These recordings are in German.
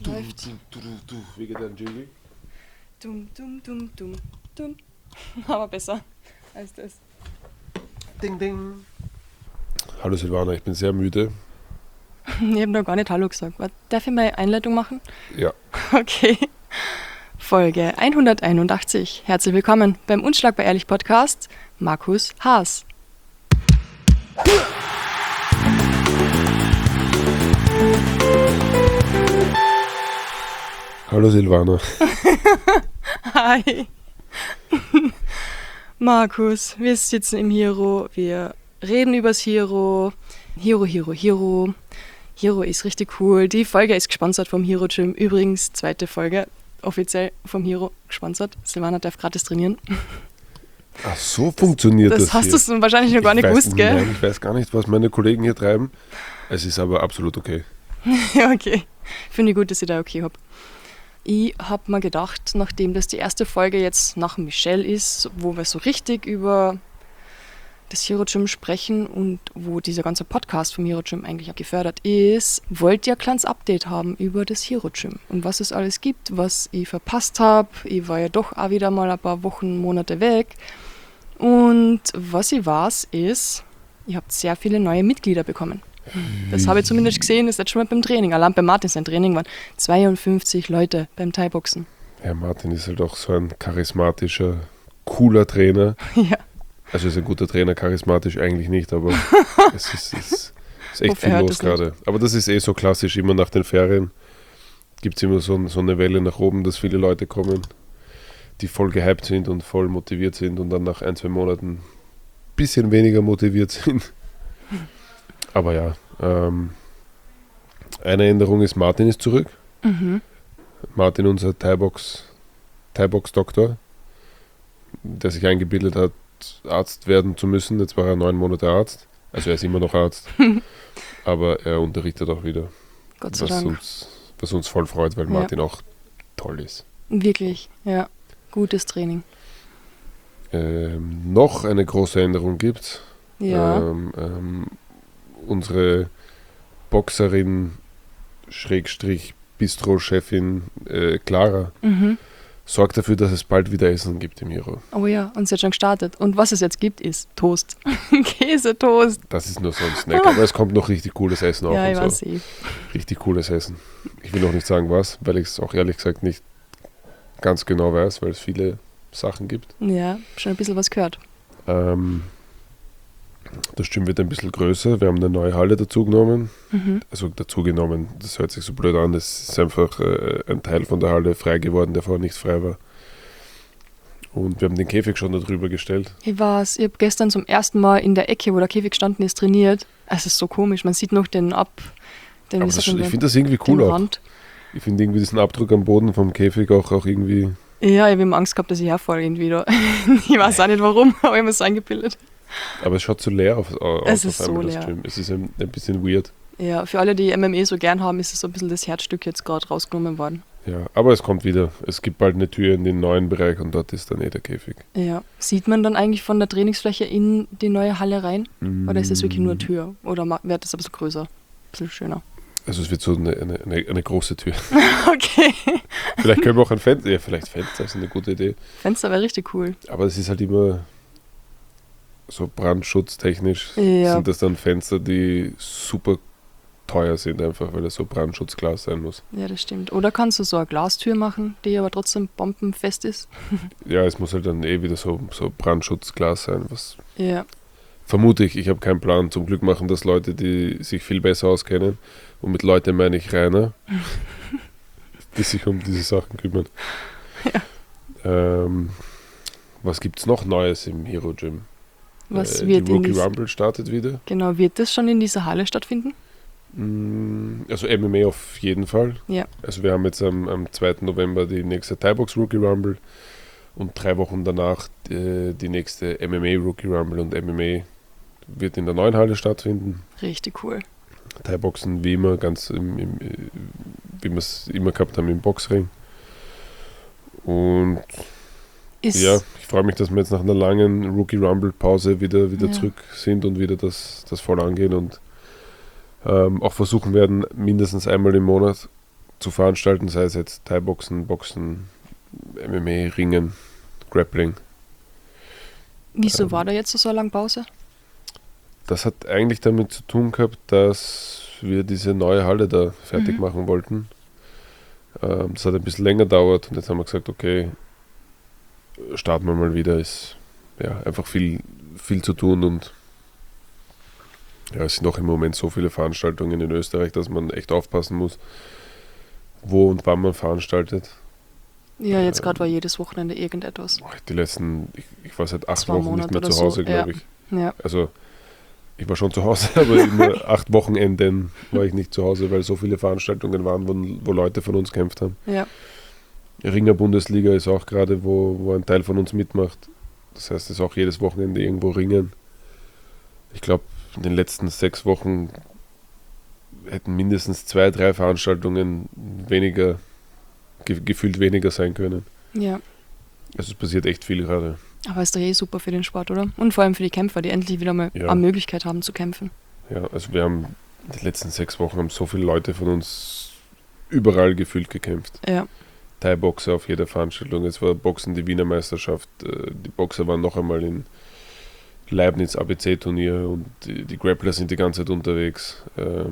Läuft. Wie geht dein Jingle? Dumm. Aber besser als das. Ding, ding. Hallo Silvana, ich bin sehr müde. Ich habe noch gar nicht Hallo gesagt. Darf ich meine Einleitung machen? Ja. Okay. Folge 181. Herzlich willkommen beim Unschlagbar Ehrlich Podcast. Markus Haas. Hallo Silvana. Hi. Markus, wir sitzen im Hero, wir reden übers Hero. Hero. Hero ist richtig cool. Die Folge ist gesponsert vom Hero Gym. Übrigens, zweite Folge, offiziell vom Hero gesponsert. Silvana darf gratis trainieren. Ach, so funktioniert das Das hast hier. du wahrscheinlich noch gar nicht gewusst, gell? Nein, ich weiß gar nicht, was meine Kollegen hier treiben. Es ist aber absolut okay. Ja, okay. Finde ich gut, dass ich da okay habe. Ich habe mir gedacht, nachdem das die erste Folge jetzt nach Michelle ist, wo wir so richtig über das Hero Gym sprechen und wo dieser ganze Podcast vom Hero Gym eigentlich auch gefördert ist, wollt ihr ein kleines Update haben über das Hero Gym und was es alles gibt, was ich verpasst habe. Ich war ja doch auch wieder mal ein paar Wochen, Monate weg. Und was ich weiß ist, ihr habt sehr viele neue Mitglieder bekommen. Das habe ich zumindest gesehen, das ist jetzt schon mal beim Training. Allein bei Martin sein Training waren 52 Leute beim Thai-Boxen. Ja, Martin ist halt auch so ein charismatischer, cooler Trainer. Ja. Also ist ein guter Trainer, charismatisch eigentlich nicht, aber es ist echt Hoffe, viel er hört los das nicht. gerade. Aber das ist eh so klassisch, immer nach den Ferien gibt es immer so eine Welle nach oben, dass viele Leute kommen, die voll gehypt sind und voll motiviert sind und dann nach 1-2 Monaten ein bisschen weniger motiviert sind. Aber ja, eine Änderung ist, Martin ist zurück. Mhm. Martin, unser Thai-Box-Doktor, der sich eingebildet hat, Arzt werden zu müssen. Jetzt war er 9 Monate Arzt. Also er ist immer noch Arzt. Aber er unterrichtet auch wieder. Gott sei Dank. Was uns voll freut, weil Ja. Martin auch toll ist. Wirklich, ja. Gutes Training. Noch eine große Änderung gibt. Ja. Unsere Boxerin Bistro-Chefin Clara Mhm. sorgt dafür, dass es bald wieder Essen gibt im Hero. Oh ja, und sie hat schon gestartet. Und was es jetzt gibt, ist Toast. Käsetoast. Das ist nur so ein Snack, aber es kommt noch richtig cooles Essen auch Ja, ich und weiß so. eh. Richtig cooles Essen. Ich will noch nicht sagen was, weil ich es auch ehrlich gesagt nicht ganz genau weiß, weil es viele Sachen gibt. Ja, schon ein bisschen was gehört. Das Gym wird ein bisschen größer. Wir haben eine neue Halle dazugenommen. Mhm. Also dazugenommen, das hört sich so blöd an. Es ist einfach ein Teil von der Halle frei geworden, der vorher nicht frei war. Und wir haben den Käfig schon da drüber gestellt. Ich habe gestern zum ersten Mal in der Ecke, wo der Käfig gestanden ist, trainiert. Es ist so komisch, man sieht noch den Aber ich finde das irgendwie den cool auch. Rand. Ich finde irgendwie diesen Abdruck am Boden vom Käfig auch irgendwie... Ja, ich habe immer Angst gehabt, dass ich herfalle irgendwie da. Ich weiß auch nicht warum, aber ich habe es so eingebildet. Aber es schaut so leer aus Es ist auf einmal, so das leer. Gym. Es ist ein bisschen weird. Ja, für alle, die MMA so gern haben, ist es so ein bisschen das Herzstück jetzt gerade rausgenommen worden. Ja, aber es kommt wieder. Es gibt bald eine Tür in den neuen Bereich und dort ist dann der Käfig. Ja. Sieht man dann eigentlich von der Trainingsfläche in die neue Halle rein? Oder ist das wirklich nur eine Tür? Oder wird das ein bisschen größer? Ein bisschen schöner? Also es wird so eine große Tür. Okay. Vielleicht können wir auch ein Fenster... Ja, vielleicht Fenster ist eine gute Idee. Fenster wäre richtig cool. Aber es ist halt immer so brandschutztechnisch. Ja. Sind das dann Fenster, die super teuer sind einfach, weil es so Brandschutzglas sein muss. Ja, das stimmt. Oder kannst du so eine Glastür machen, die aber trotzdem bombenfest ist? Ja, es muss halt dann wieder so Brandschutzglas sein, was... Ja. Vermute ich habe keinen Plan. Zum Glück machen das Leute, die sich viel besser auskennen. Und mit Leute meine ich Rainer, die sich um diese Sachen kümmern. Ja. Was gibt es noch Neues im Hero Gym? Was wird die Rookie in Rumble startet wieder. Genau, wird das schon in dieser Halle stattfinden? Also MMA auf jeden Fall. Ja. Also wir haben jetzt am 2. November die nächste Thai-Box Rookie Rumble und 3 Wochen danach die nächste MMA Rookie Rumble und MMA wird in der neuen Halle stattfinden. Richtig cool. Thai-Boxen wie immer, wie wir es immer gehabt haben im Boxring. Und ja, ich freue mich, dass wir jetzt nach einer langen Rookie Rumble Pause wieder zurück sind und wieder das voll angehen und auch versuchen werden, mindestens einmal im Monat zu veranstalten, sei es jetzt Thai-Boxen, Boxen, MMA, Ringen, Grappling. Wieso war da jetzt so eine lange Pause? Das hat eigentlich damit zu tun gehabt, dass wir diese neue Halle da fertig machen wollten. Das hat ein bisschen länger gedauert und jetzt haben wir gesagt, okay, starten wir mal wieder. Ist ja einfach viel zu tun und ja, es sind auch im Moment so viele Veranstaltungen in Österreich, dass man echt aufpassen muss, wo und wann man veranstaltet. Ja, jetzt gerade war jedes Wochenende irgendetwas. Die letzten, ich war seit 8 2 Wochen Monate nicht mehr oder zu Hause, so, glaube ich. Ja. Also ich war schon zu Hause, aber immer 8 Wochenenden war ich nicht zu Hause, weil so viele Veranstaltungen waren, wo Leute von uns gekämpft haben. Ja. Ringer Bundesliga ist auch gerade, wo ein Teil von uns mitmacht. Das heißt, es ist auch jedes Wochenende irgendwo Ringen. Ich glaube, in den letzten 6 Wochen hätten mindestens 2, 3 Veranstaltungen weniger, gefühlt weniger sein können. Ja. Also es passiert echt viel gerade. Aber ist doch eh super für den Sport, oder? Und vor allem für die Kämpfer, die endlich wieder mal eine Möglichkeit haben zu kämpfen. Ja, also wir haben in den letzten 6 Wochen haben so viele Leute von uns überall gefühlt gekämpft. Ja. Thai-Boxer auf jeder Veranstaltung. Es war Boxen die Wiener Meisterschaft. Die Boxer waren noch einmal in Leibniz ABC-Turnier und die Grappler sind die ganze Zeit unterwegs.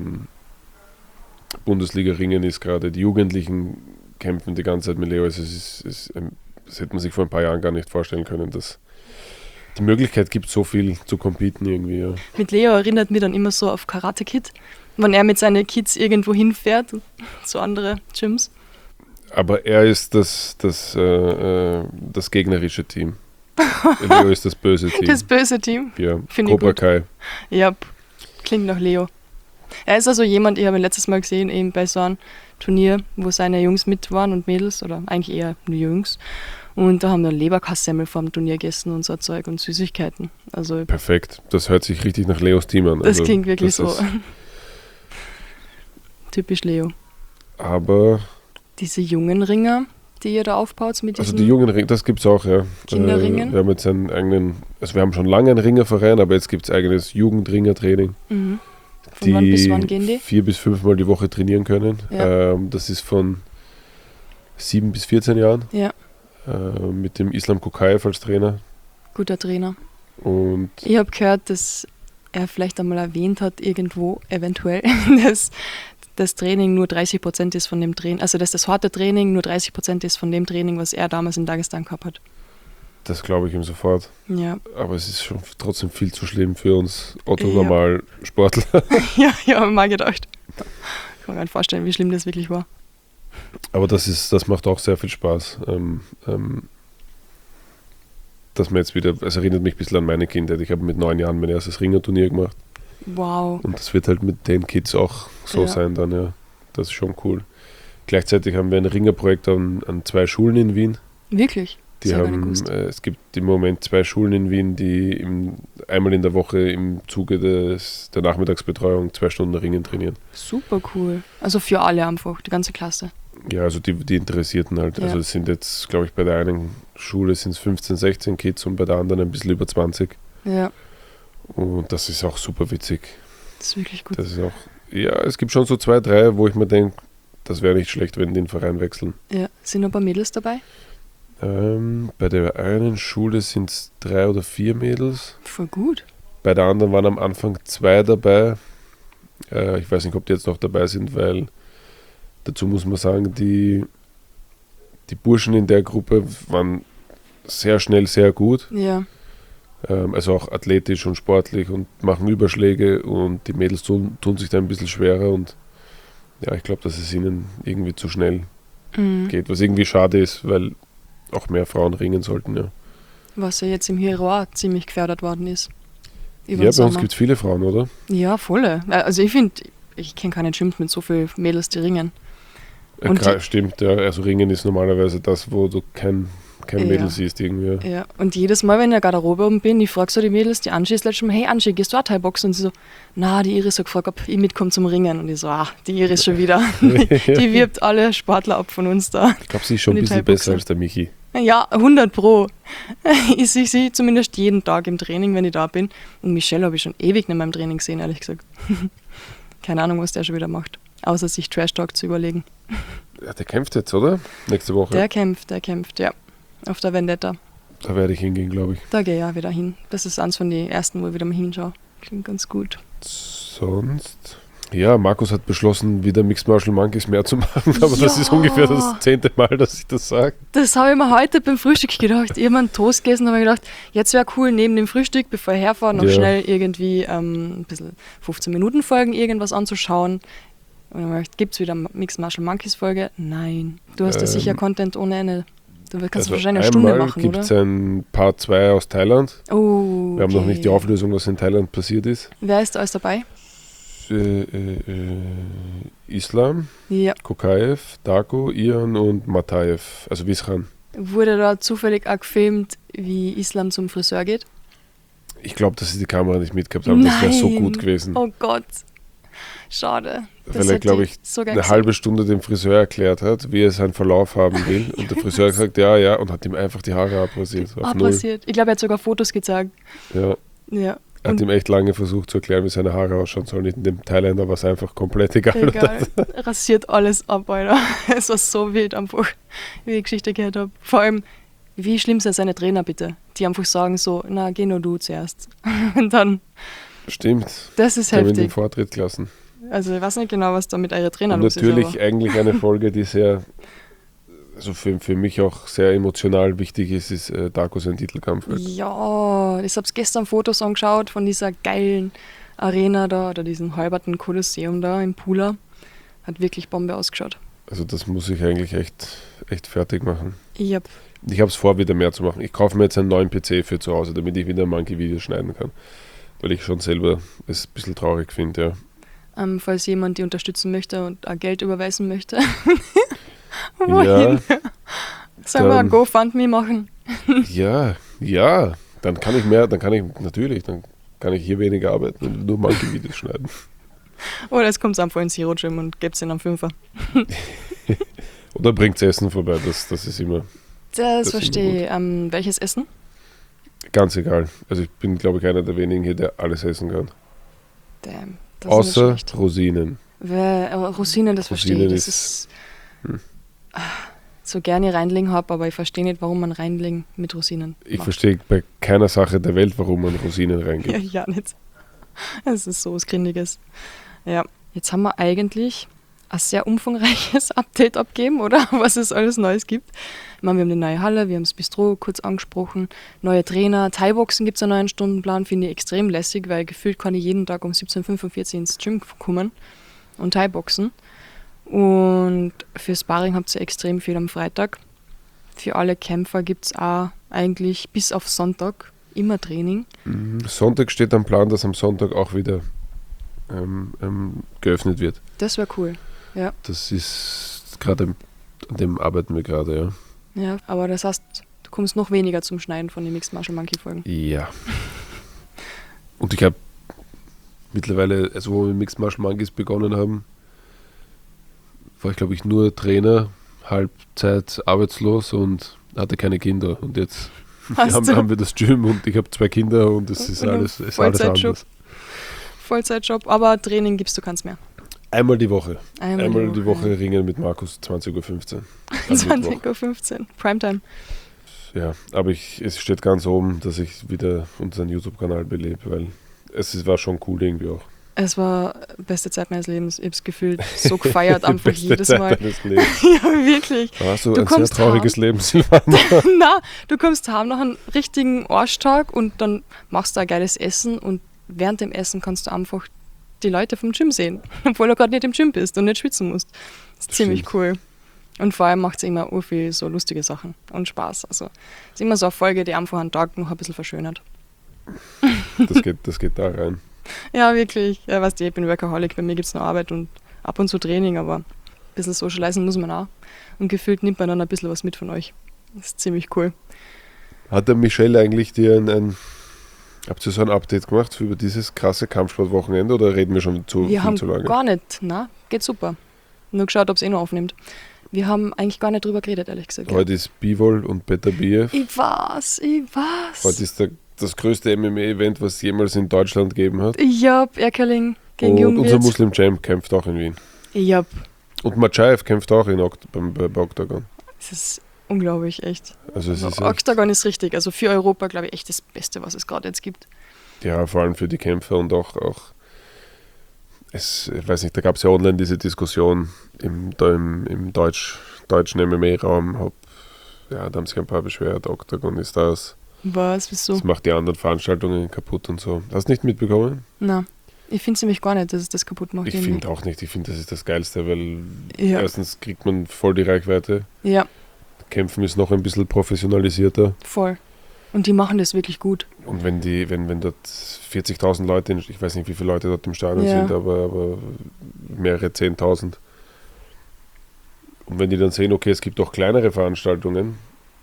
Bundesliga-Ringen ist gerade, die Jugendlichen kämpfen die ganze Zeit mit Leo. Das hätte man sich vor ein paar Jahren gar nicht vorstellen können, dass die Möglichkeit gibt, so viel zu competen irgendwie. Ja. Mit Leo erinnert mich dann immer so auf Karate Kid, wenn er mit seinen Kids irgendwo hinfährt, zu andere Gyms. Aber er ist das gegnerische Team. Leo ist das böse Team. Das böse Team? Ja, Finde ich Cobra gut. Kai. Ja, klingt nach Leo. Er ist also jemand, ich habe ihn letztes Mal gesehen, eben bei so einem Turnier, wo seine Jungs mit waren und Mädels, oder eigentlich eher nur Jungs. Und da haben wir Leberkassemmel vor dem Turnier gegessen und so Zeug und Süßigkeiten. Also perfekt. Das hört sich richtig nach Leos Team an. Das also, klingt wirklich so. Typisch Leo. Aber diese jungen Ringer, die ihr da aufbaut mit diesen also die jungen Ringer, das gibt es auch, ja. Kinderringen. Wir haben jetzt einen eigenen, also wir haben schon lange einen Ringerverein, aber jetzt gibt es eigenes Jugendringertraining. Mhm. Von wann bis wann gehen die? 4 bis 5 Mal die Woche trainieren können. Ja. Das ist von 7 bis 14 Jahren. Ja. Mit dem Islam Kokaev als Trainer. Guter Trainer. Und ich habe gehört, dass er vielleicht einmal erwähnt hat, irgendwo eventuell, dass das Training nur 30% ist von dem Training, also dass das harte Training nur 30% ist von dem Training, was er damals in Dagestan gehabt hat. das glaube ich ihm sofort. Ja. Aber es ist schon trotzdem viel zu schlimm für uns Otto-Normal-Sportler. Ja, habe ich mal gedacht. Ich kann mir gar nicht vorstellen, wie schlimm das wirklich war. Aber das macht auch sehr viel Spaß. Dass man jetzt wieder, es erinnert mich ein bisschen an meine Kindheit. Ich habe mit 9 Jahren mein erstes Ringerturnier gemacht. Wow. Und das wird halt mit den Kids auch so sein dann, ja. Das ist schon cool. Gleichzeitig haben wir ein Ringerprojekt an 2 Schulen in Wien. Wirklich? Die haben, es gibt im Moment 2 Schulen in Wien, die einmal in der Woche im Zuge der Nachmittagsbetreuung 2 Stunden Ringen trainieren. Super cool. Also für alle einfach, die ganze Klasse. Ja, also die Interessierten halt. Ja. Also es sind jetzt, glaube ich, bei der einen Schule sind es 15, 16 Kids und bei der anderen ein bisschen über 20. Ja. Und das ist auch super witzig. Das ist wirklich gut. Das ist auch, ja, es gibt schon so 2, 3, wo ich mir denke, das wäre nicht schlecht, wenn die den Verein wechseln. Ja. Sind noch ein paar Mädels dabei? Bei der einen Schule sind es 3 oder 4 Mädels. Voll gut. Bei der anderen waren am Anfang 2 dabei. Ich weiß nicht, ob die jetzt noch dabei sind, weil dazu muss man sagen, die Burschen in der Gruppe waren sehr schnell sehr gut. Ja. Also auch athletisch und sportlich und machen Überschläge und die Mädels tun sich da ein bisschen schwerer und ja, ich glaube, dass es ihnen irgendwie zu schnell geht, was irgendwie schade ist, weil auch mehr Frauen ringen sollten, ja. Was ja jetzt im Hero auch ziemlich gefördert worden ist. Ja, bei uns gibt es viele Frauen, oder? Ja, volle. Also ich finde, ich kenne keine Gyms mit so vielen Mädels, die ringen. Und stimmt, ja. Also Ringen ist normalerweise das, wo du kein Mädel siehst irgendwie. Ja, und jedes Mal, wenn ich in der Garderobe oben bin, ich frage so die Mädels, die Angie ist letztes Mal, hey Angie, gehst du auch Thai-Boxen? Und sie so, na, die Iris hat gefragt, ob ich mitkomme zum Ringen. Und ich so, die Iris schon wieder. Die wirbt alle Sportler ab von uns da. Ich glaube, sie ist schon ein bisschen besser als der Michi. Ja, 100%. Ich sehe sie zumindest jeden Tag im Training, wenn ich da bin. Und Michelle habe ich schon ewig in meinem Training gesehen, ehrlich gesagt. Keine Ahnung, was der schon wieder macht. Außer sich Trash-Talk zu überlegen. Ja, der kämpft jetzt, oder? Nächste Woche. Der kämpft, ja. Auf der Vendetta. Da werde ich hingehen, glaube ich. Da gehe ich ja wieder hin. Das ist eins von den ersten, wo ich wieder mal hinschaue. Klingt ganz gut. Sonst... Ja, Markus hat beschlossen, wieder Mixed Martial Monkeys mehr zu machen, aber das ist ungefähr das 10. Mal, dass ich das sage. Das habe ich mir heute beim Frühstück gedacht. Ich habe einen Toast gegessen und habe gedacht, jetzt wäre cool, neben dem Frühstück, bevor ich herfahre, noch schnell irgendwie ein bisschen 15 Minuten Folgen irgendwas anzuschauen. Und dann gibt es wieder Mixed Martial Monkeys Folge? Nein. Du hast ja sicher Content ohne Ende. Du kannst also wahrscheinlich eine Stunde machen, gibt oder? es ein Part 2 aus Thailand. Oh, Wir haben noch nicht die Auflösung, was in Thailand passiert ist. Wer ist da alles dabei? Islam, Ja. Kokaev, Darko, Ian und Mataev, also Visran. Wurde da zufällig auch gefilmt, wie Islam zum Friseur geht? Ich glaube, dass sie die Kamera nicht mitgehabt haben. Das wäre so gut gewesen. Oh Gott. Schade. Weil er, glaube ich, eine halbe Stunde dem Friseur erklärt hat, wie er seinen Verlauf haben will. Und der Friseur hat gesagt, ja, und hat ihm einfach die Haare abrasiert. Abrasiert. Ich glaube, er hat sogar Fotos gezeigt. Ja. Er hat ihm echt lange versucht zu erklären, wie seine Haare ausschauen sollen. In dem Thailänder war es einfach komplett egal. Rasiert alles ab, Alter. Es war so wild einfach, wie ich die Geschichte gehört habe. Vor allem, wie schlimm sind seine Trainer bitte? Die einfach sagen so, na, geh nur du zuerst. Und dann... Stimmt. Das ist heftig. heftig. Den Vortritt lassen. Also ich weiß nicht genau, was da mit euren Trainern los ist. Natürlich eigentlich eine Folge, die sehr... Also für mich auch sehr emotional wichtig ist Darko sein Titelkampf. Halt. Ja, ich habe gestern Fotos angeschaut von dieser geilen Arena da oder diesem halberten Kolosseum da in Pula. Hat wirklich Bombe ausgeschaut. Also das muss ich eigentlich echt fertig machen. Yep. Ich habe es vor, wieder mehr zu machen. Ich kaufe mir jetzt einen neuen PC für zu Hause, damit ich wieder Monkey-Videos schneiden kann. Weil ich schon selber es ein bisschen traurig finde, ja. Falls jemand die unterstützen möchte und auch Geld überweisen möchte. Wohin? Ja, sollen wir ein GoFundMe machen? Ja, dann kann ich hier weniger arbeiten und nur Monkey-Videos schneiden. Oder es kommt einfach ins Hero Gym und gibt es ihn am Fünfer. Oder bringt Essen vorbei, das ist immer. Das verstehe ich. Welches Essen? Ganz egal. Also ich bin, glaube ich, einer der wenigen hier, der alles essen kann. Damn, das außer ist Rosinen. Rosinen, das verstehe ich. Das ist so gerne Reinling habe, aber ich verstehe nicht, warum man Reinling mit Rosinen macht. Ich verstehe bei keiner Sache der Welt, warum man Rosinen reingibt. Ja, nicht. Das ist so was Grindiges. Ja, jetzt haben wir eigentlich ein sehr umfangreiches Update abgeben, oder? Was es alles Neues gibt. Ich meine, wir haben die neue Halle, wir haben das Bistro kurz angesprochen, neue Trainer, Thai-Boxen gibt es einen neuen Stundenplan, finde ich extrem lässig, weil gefühlt kann ich jeden Tag um 17:45 Uhr ins Gym kommen und Thai-Boxen. Und für Sparring habt ihr extrem viel am Freitag. Für alle Kämpfer gibt es auch eigentlich bis auf Sonntag immer Training. Sonntag steht am Plan, dass am Sonntag auch wieder geöffnet wird. Das wäre cool, ja. Das ist gerade, an dem arbeiten wir gerade, ja. Ja, aber das heißt, du kommst noch weniger zum Schneiden von den Mixed Martial Monkey Folgen. Ja. Und ich habe mittlerweile, also wo wir Mixed Martial Monkeys begonnen haben, war ich, glaube ich, nur Trainer, Halbzeit arbeitslos und hatte keine Kinder. Und jetzt haben wir das Gym und ich habe 2 Kinder und es ist alles anders. Vollzeitjob, aber Training gibst du keins mehr. Einmal die Woche. Einmal die Woche ringen mit Markus, 20:15 Uhr. 20:15 Uhr, Primetime. Ja, aber es steht ganz oben, dass ich wieder unseren YouTube-Kanal belebe, weil war schon cool irgendwie auch. Es war beste Zeit meines Lebens. Ich habe es gefühlt so gefeiert, einfach jedes Mal. Deines Lebens. Ja, wirklich. Hast du ein sehr trauriges Leben, Silvana? Nein, du kommst heim nach einem richtigen Arschtag und dann machst du ein geiles Essen und während dem Essen kannst du einfach die Leute vom Gym sehen, obwohl du gerade nicht im Gym bist und nicht schwitzen musst. Das ist ziemlich cool. Und vor allem macht es immer viel so lustige Sachen und Spaß. Also es ist immer so eine Folge, die einfach einen Tag noch ein bisschen verschönert. Das geht da rein. Ja, wirklich. Ja, weißt du, ich bin Workaholic, bei mir gibt es noch Arbeit und ab und zu Training, aber ein bisschen socialisen muss man auch. Und gefühlt nimmt man dann ein bisschen was mit von euch. Das ist ziemlich cool. Hat der Michelle eigentlich dir habt ihr so ein Update gemacht über dieses krasse Kampfsportwochenende oder reden wir schon zu lange? Wir haben gar nicht, geht super. Nur geschaut, ob es noch aufnimmt. Wir haben eigentlich gar nicht drüber geredet, ehrlich gesagt. Heute ist Bivol und Beterbiev. Ich weiß. Heute ist das größte MMA-Event, was es jemals in Deutschland gegeben hat. Ja, Erkeling gegen Und Jungwirth. unser Muslim Champ kämpft auch in Wien. Ja, Und Machaev kämpft auch bei Octagon. Das ist unglaublich, echt. Also es ist Octagon ist richtig. Also für Europa, glaube ich, echt das Beste, was es gerade jetzt gibt. Ja, vor allem für die Kämpfer und auch ich weiß nicht, da gab es ja online diese Diskussion im deutschen MMA-Raum. Ja, da haben sich ein paar beschwert, Octagon ist das. Was? Wieso? Das macht die anderen Veranstaltungen kaputt und so. Hast du nicht mitbekommen? Na, ich finde es nämlich gar nicht, dass es das kaputt macht. Ich finde auch nicht. Ich finde, das ist das Geilste, weil Ja. erstens kriegt man voll die Reichweite. Ja, Kämpfen ist noch ein bisschen professionalisierter. voll. Und die machen das wirklich gut. Und wenn dort 40.000 Leute, ich weiß nicht, wie viele Leute dort im Stadion Ja. sind, aber mehrere 10.000. Und wenn die dann sehen, okay, es gibt auch kleinere Veranstaltungen,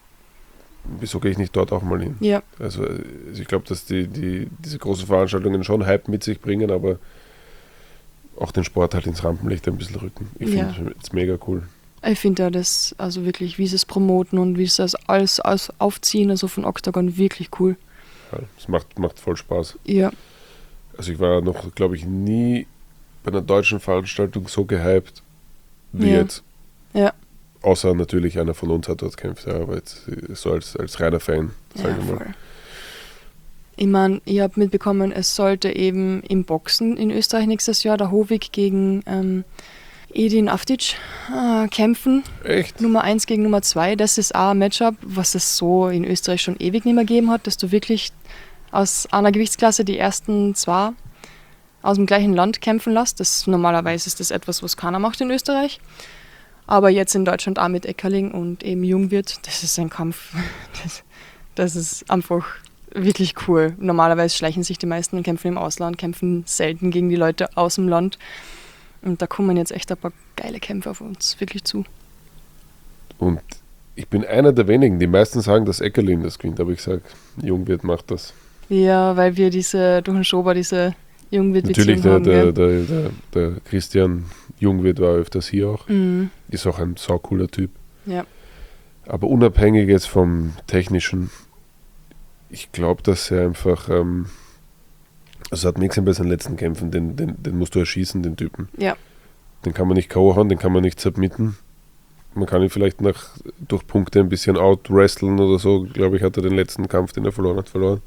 wieso gehe ich nicht dort auch mal hin? Ja, Also ich glaube, dass diese großen Veranstaltungen schon Hype mit sich bringen, aber auch den Sport halt ins Rampenlicht ein bisschen rücken. Ich Ja. finde es mega cool. ich finde ja das, also wirklich, wie sie es promoten und wie sie das alles aufziehen, also von Octagon, wirklich cool. Ja, es macht voll Spaß. Ja, Also ich war noch, glaube ich, nie bei einer deutschen Veranstaltung so gehypt wie Ja. jetzt. Ja. Außer natürlich einer von uns hat dort gekämpft, ja, aber jetzt so als reiner Fan, sage ja, ich mal. voll. Ich meine, ich habe mitbekommen, es sollte eben im Boxen in Österreich nächstes Jahr der Hovig gegen Edin Avdic kämpfen. Echt? Nummer 1 gegen Nummer 2. Das ist auch ein Matchup, was es so in Österreich schon ewig nicht mehr gegeben hat, dass du wirklich aus einer Gewichtsklasse die ersten zwei aus dem gleichen Land kämpfen lässt. Normalerweise ist das etwas, was keiner macht in Österreich. Aber jetzt in Deutschland auch mit Eckerling und eben Jungwirth, das ist ein Kampf. Das ist einfach wirklich cool. Normalerweise schleichen sich die meisten und kämpfen im Ausland, kämpfen selten gegen die Leute aus dem Land. Und da kommen jetzt echt ein paar geile Kämpfer auf uns wirklich zu. Und ich bin einer der wenigen, die meisten sagen, dass Eckerlin das gewinnt, aber ich sage, Jungwirth macht das. Ja, weil wir durch den Schober diese Natürlich, Jungwirth-Beziehung haben. Gell? der Christian Jungwirth war öfters hier auch. Mhm. Ist auch ein saucooler Typ. Ja. Aber unabhängig jetzt vom Technischen, ich glaube, dass er einfach, also hat Mixen bei seinen letzten Kämpfen, den musst du erschießen, den Typen. Ja. Den kann man nicht K.O. hauen, den kann man nicht submitten. Man kann ihn vielleicht durch Punkte ein bisschen out-wrestlen oder so. Glaube ich, hat er den letzten Kampf, den er verloren hat, verloren.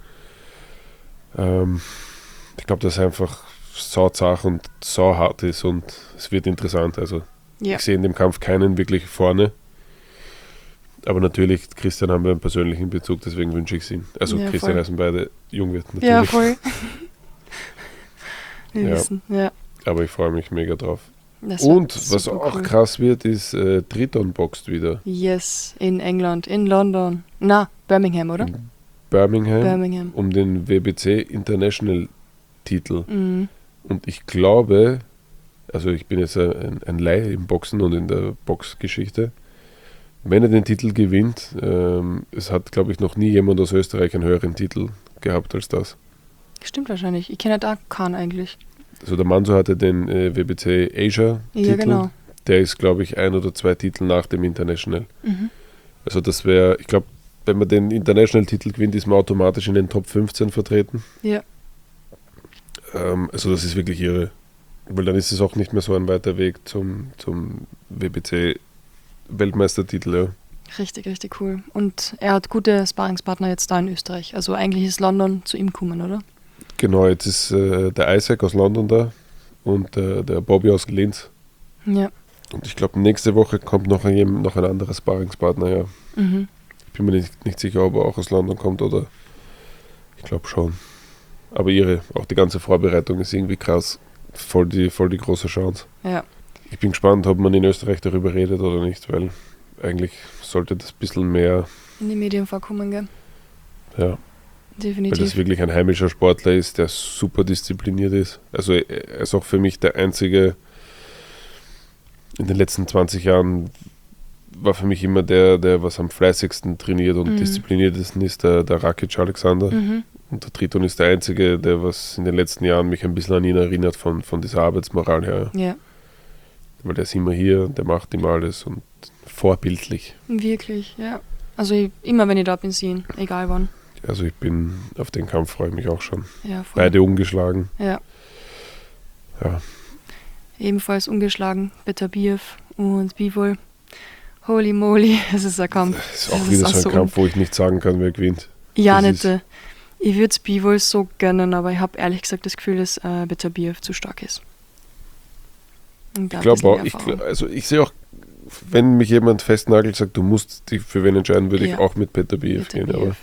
Ich glaube, dass er einfach sauzach und sauhart ist und es wird interessant. Also Ja. ich sehe in dem Kampf keinen wirklich vorne. Aber natürlich, Christian haben wir einen persönlichen Bezug, deswegen wünsche ich es ihm. Also Ja, Christian voll. heißen beide Jungwirth natürlich. Ja, voll. Wir Ja. wissen, ja. Aber ich freue mich mega drauf. Das wird Und was super auch cool. krass wird, ist Triton boxt wieder. Yes, in England, in London. Na, Birmingham, oder? Birmingham Birmingham. um den WBC International Titel. Mhm. Und ich glaube, also ich bin jetzt ein Laie im Boxen und in der Boxgeschichte, wenn er den Titel gewinnt, es hat, glaube ich, noch nie jemand aus Österreich einen höheren Titel gehabt als das. Stimmt wahrscheinlich. Ich kenne da keinen eigentlich. Also der Manso hatte den WBC Asia-Titel. Ja, genau. Der ist, glaube ich, 1 oder 2 Titel nach dem International. Mhm. Also das wäre, ich glaube, wenn man den International-Titel gewinnt, ist man automatisch in den Top 15 vertreten. Ja. Also das ist wirklich irre. Weil dann ist es auch nicht mehr so ein weiter Weg zum WBC-Weltmeistertitel. Ja. Richtig, richtig cool. Und er hat gute Sparringspartner jetzt da in Österreich. Also eigentlich ist London zu ihm gekommen, oder? Genau, jetzt ist der Isaac aus London da und der Bobby aus Linz. Ja. Und ich glaube, nächste Woche kommt noch ein anderer Sparringspartner her. Mhm. Ich bin mir nicht sicher, ob er auch aus London kommt oder ich glaube schon. Aber auch die ganze Vorbereitung ist irgendwie krass. Voll die große Chance. Ja. Ich bin gespannt, ob man in Österreich darüber redet oder nicht, weil eigentlich sollte das ein bisschen mehr, In die Medien vorkommen, gell? ja, weil Definitiv. das wirklich ein heimischer Sportler ist, der super diszipliniert ist. Also er ist auch für mich der einzige, in den letzten 20 Jahren war für mich immer der was am fleißigsten trainiert und diszipliniertesten ist, der Rakic Alexander. Mhm. Und der Triton ist der einzige, der was in den letzten Jahren mich ein bisschen an ihn erinnert von dieser Arbeitsmoral her. Ja, Weil der ist immer hier, der macht ihm alles und vorbildlich. wirklich, ja. Also immer wenn ich da bin, sehen, egal wann. Also ich bin auf den Kampf, freue ich mich auch schon. Ja, voll. Beide ungeschlagen. Ja. Ja. ebenfalls ungeschlagen, Beterbiev und Bivol. Holy moly, es ist ein Kampf. Das ist auch wieder so ein Kampf, wo ich nicht sagen kann, wer gewinnt. Ja, nicht. Ich würde es Bivol so gönnen, aber ich habe ehrlich gesagt das Gefühl, dass Beterbiev zu stark ist. Ich glaube auch, ich sehe auch, wenn mich jemand festnagelt, sagt, du musst dich für wen entscheiden, würde ich auch mit Beterbiev gehen, aber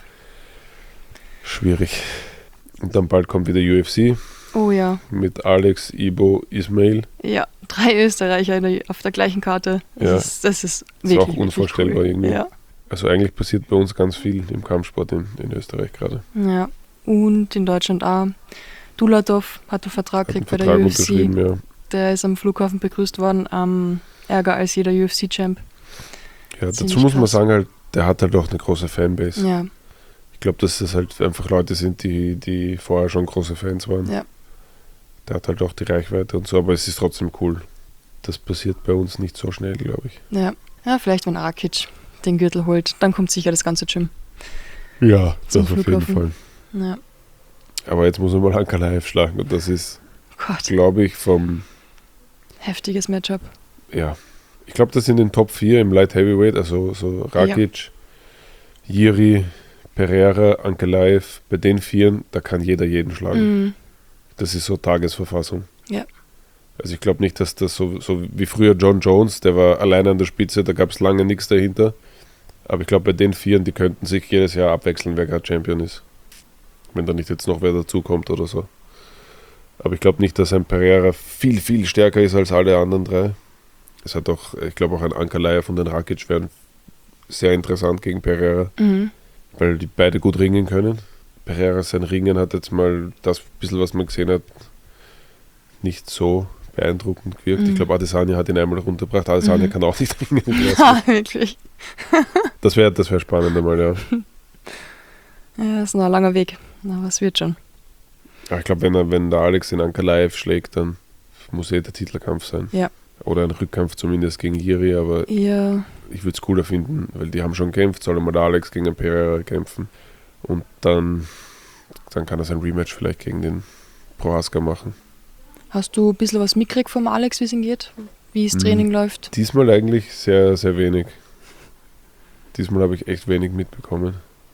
schwierig. Und dann bald kommt wieder UFC. Oh ja. Mit Alex, Ibo, Ismail. Ja, 3 Österreicher auf der gleichen Karte. Das ist wirklich auch unvorstellbar cool. irgendwie. Ja. Also eigentlich passiert bei uns ganz viel im Kampfsport in Österreich gerade. Ja, und in Deutschland auch. Dulatov hat einen Vertrag gekriegt bei der UFC. Ja. Der ist am Flughafen begrüßt worden, ärger als jeder UFC-Champ. Ja, dazu muss man sagen, halt, der hat halt auch eine große Fanbase. Ja. Ich glaube, dass das halt einfach Leute sind, die vorher schon große Fans waren. Ja. Der hat halt auch die Reichweite und so, aber es ist trotzdem cool. Das passiert bei uns nicht so schnell, glaube ich. Ja, vielleicht wenn Rakic den Gürtel holt, dann kommt sicher das ganze Gym. Ja, das auf jeden Fall. Ja. Aber jetzt muss man mal Ankalaev schlagen und das ist, glaube ich, vom... Heftiges Matchup. Ja, ich glaube, das sind in den Top 4 im Light Heavyweight, also so Rakic, Jiri, Pereira, Ankalaev, bei den 4, da kann jeder jeden schlagen. Mhm. Das ist so Tagesverfassung. Ja. Also ich glaube nicht, dass das so wie früher John Jones, der war alleine an der Spitze, da gab es lange nichts dahinter. Aber ich glaube, bei den 4, die könnten sich jedes Jahr abwechseln, wer gerade Champion ist. Wenn da nicht jetzt noch wer dazukommt oder so. Aber ich glaube nicht, dass ein Pereira viel, viel stärker ist als alle anderen 3. Es hat auch, ich glaube auch ein Ankalaev und ein Rakic wären sehr interessant gegen Pereira, weil die beide gut ringen können. Pereira, sein Ringen hat jetzt mal das bisschen, was man gesehen hat, nicht so beeindruckend gewirkt. Ich glaube, Adesanya hat ihn einmal runtergebracht. Adesanya kann auch nicht ringen. Wirklich. Das wär spannend einmal, ja. Ja, das ist noch ein langer Weg. Aber es wird schon. Ja, ich glaube, wenn der Alex den Ankalaev schlägt, dann muss der Titelkampf sein. Ja. Oder ein Rückkampf zumindest gegen Jiri, aber ich würde es cooler finden, weil die haben schon gekämpft, soll mal der Alex gegen den Pereira kämpfen. Und dann kann er sein Rematch vielleicht gegen den Prohaska machen. Hast du ein bisschen was mitgekriegt vom Alex, wie es ihm geht? Wie das Training läuft? Diesmal eigentlich sehr, sehr wenig. Diesmal habe ich echt wenig mitbekommen.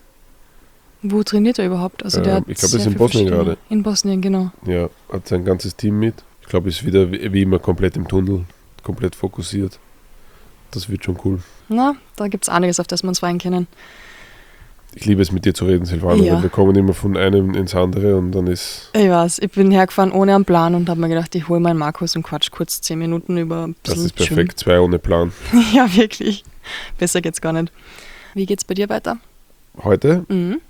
Wo trainiert er überhaupt? Also der hat ich glaube, er ist in Bosnien gerade. In Bosnien, genau. Ja, hat sein ganzes Team mit. Ich glaube, ist wieder wie immer komplett im Tunnel, komplett fokussiert. Das wird schon cool. Na, da gibt es einiges, auf das wir uns freuen können. Ich liebe es, mit dir zu reden, Silvana. Ja. Wir kommen immer von einem ins andere und dann ist... Ich weiß, ich bin hergefahren ohne einen Plan und habe mir gedacht, ich hole meinen Markus und quatsch kurz 10 Minuten über ein bisschen. Das ist perfekt, 2 ohne Plan. Ja, wirklich. Besser geht's gar nicht. Wie geht's bei dir weiter? Heute?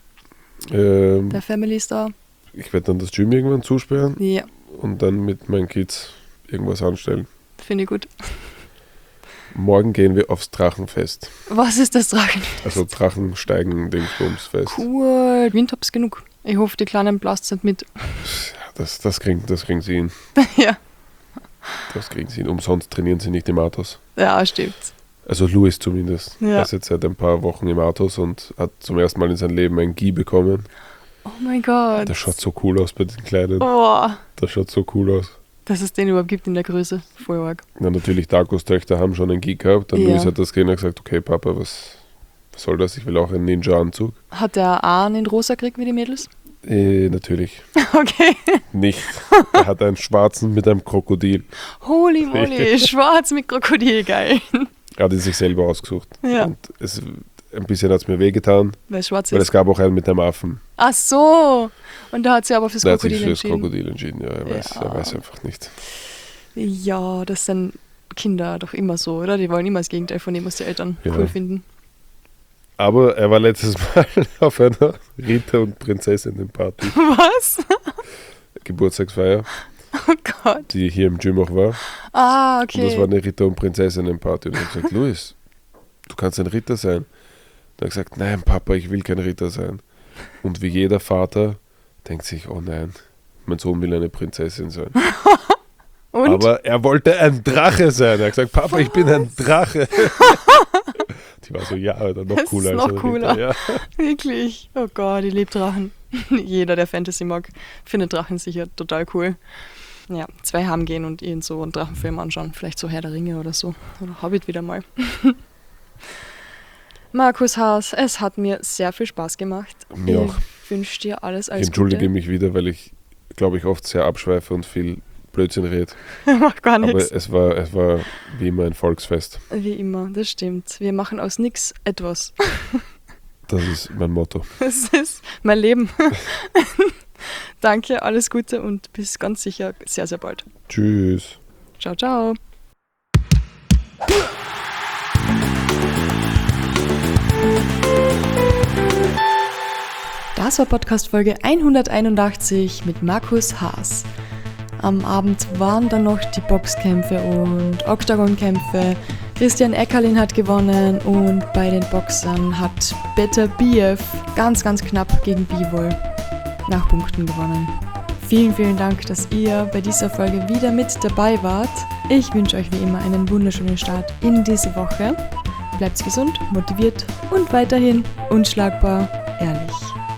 Der Family ist da. Ich werde dann das Gym irgendwann zusperren. Ja. Und dann mit meinen Kids irgendwas anstellen. Finde ich gut. Morgen gehen wir aufs Drachenfest. Was ist das Drachen? Also Drachensteigen-Dingsbumsfest. Cool, Windhops genug. Ich hoffe, die Kleinen blasen sind mit. Ja, das kriegen sie hin. Ja. Das kriegen sie hin. Umsonst trainieren sie nicht im Athos. Ja, stimmt. Also Louis zumindest. Ja. Er ist jetzt seit ein paar Wochen im Athos und hat zum ersten Mal in seinem Leben ein Gi bekommen. Oh mein Gott. Das schaut so cool aus bei den Kleinen. Oh, Das schaut so cool aus. dass es den überhaupt gibt in der Größe. Voll arg. Na, natürlich, Darkos Töchter haben schon ein Gi gehabt. Dann Ja. Louis hat das gesehen und gesagt, okay Papa, was soll das? Ich will auch einen Ninja-Anzug. Hat der auch einen rosa gekriegt wie die Mädels? Natürlich Okay. nicht. Er hat einen schwarzen mit einem Krokodil. Holy moly, schwarz mit Krokodil, geil. Er hat ihn sich selber ausgesucht. Ja. Und ein bisschen hat es mir wehgetan, Weil es schwarz weil ist. es gab auch einen mit einem Affen. Ach so. Und da hat sie aber fürs Der hat sich Krokodil für das entschieden. Krokodil entschieden. Ja, er weiß einfach nicht. Ja, das sind Kinder doch immer so, oder? Die wollen immer das Gegenteil von dem, was die Eltern Ja. cool finden. Aber er war letztes Mal auf einer Ritter- und Prinzessinnen-Party, Was? Geburtstagsfeier, Oh Gott. die hier im Gym auch war. Ah, okay. Und das war eine Ritter- und Prinzessinnen-Party. Und ich habe gesagt, Louis, du kannst ein Ritter sein. Und er hat gesagt, nein Papa, ich will kein Ritter sein. Und wie jeder Vater denkt sich, oh nein, mein Sohn will eine Prinzessin sein. Und? Aber er wollte ein Drache sein. Er hat gesagt, Papa, ich bin ein Drache. Die war so, ja, oder noch Das cooler ist als noch ein cooler. Ritter. Ja. Wirklich. Oh Gott, ich liebe Drachen. Jeder, der Fantasy mag, findet Drachen sicher total cool. ja, 2 heimgehen und irgend so einen Drachenfilm anschauen. Vielleicht so Herr der Ringe oder so. Oder Hobbit wieder mal. Markus Haas, es hat mir sehr viel Spaß gemacht. Mir auch. Ich wünsche dir alles Ich entschuldige Gute. mich wieder, weil ich, glaube ich, oft sehr abschweife und viel Blödsinn rede. Macht gar Aber nichts. es war wie immer ein Volksfest. Wie immer, das stimmt. Wir machen aus nichts etwas. Das ist mein Motto. Das ist mein Leben. Danke, alles Gute und bis ganz sicher sehr, sehr bald. Tschüss. Ciao, ciao. Das war Podcast-Folge 181 mit Markus Haas. Am Abend waren dann noch die Boxkämpfe und Oktagonkämpfe. Christian Eckerlin hat gewonnen und bei den Boxern hat Beterbiev ganz, ganz knapp gegen Bivol nach Punkten gewonnen. Vielen, vielen Dank, dass ihr bei dieser Folge wieder mit dabei wart. Ich wünsche euch wie immer einen wunderschönen Start in diese Woche. Bleibt gesund, motiviert und weiterhin unschlagbar ehrlich.